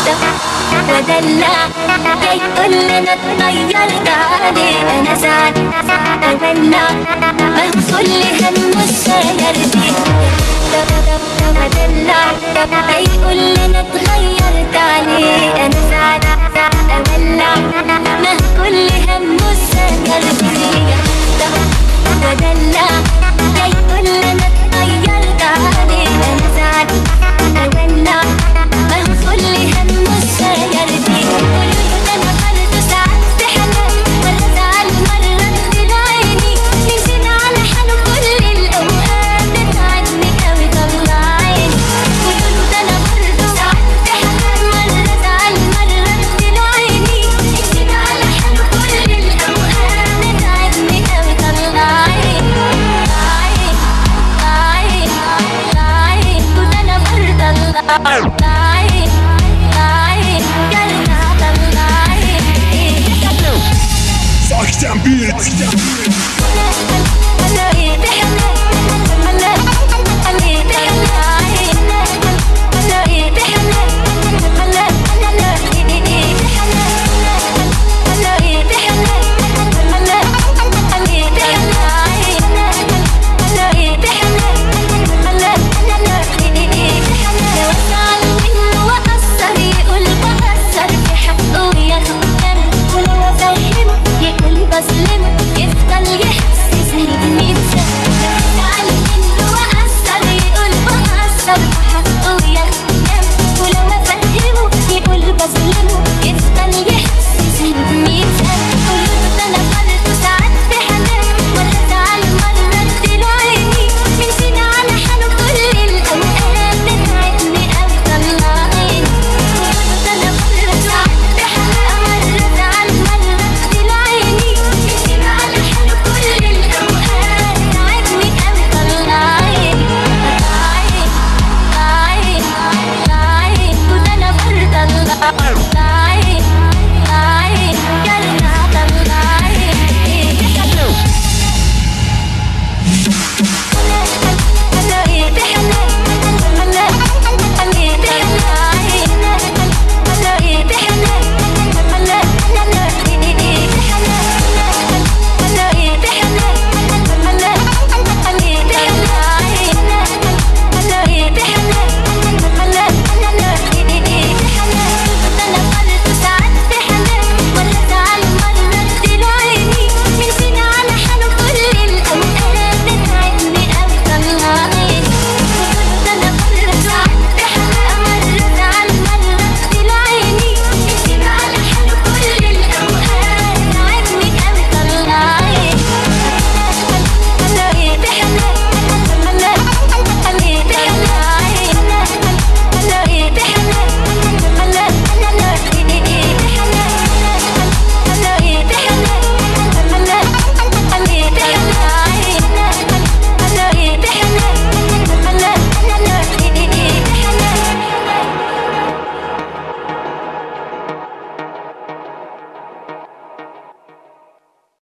ودلع جاي كلنا اتغيرت عليه. انا سعد ودلع ما هو كل هم السير دي. ودلع جاي كلنا اتغيرت عليه. انا سعد ودلع ما هو كل هم السير دي. ودلع جاي كلنا اتغيرت عليه. انا سعد ودلع ما هو كل هم السير دي. انا برضه ساعات في حالات مرة زعل مرة تغفل عيني. نسيت على حاله كل الاوقات بتعبني اوي طلع عيني. قولوله انا برضه ساعات في حالات مرة زعل مرة تغفل عيني. نسيت على حاله كل الاوقات بتعبني اوي طلع عيني. قول انا برضه Sakten Beats.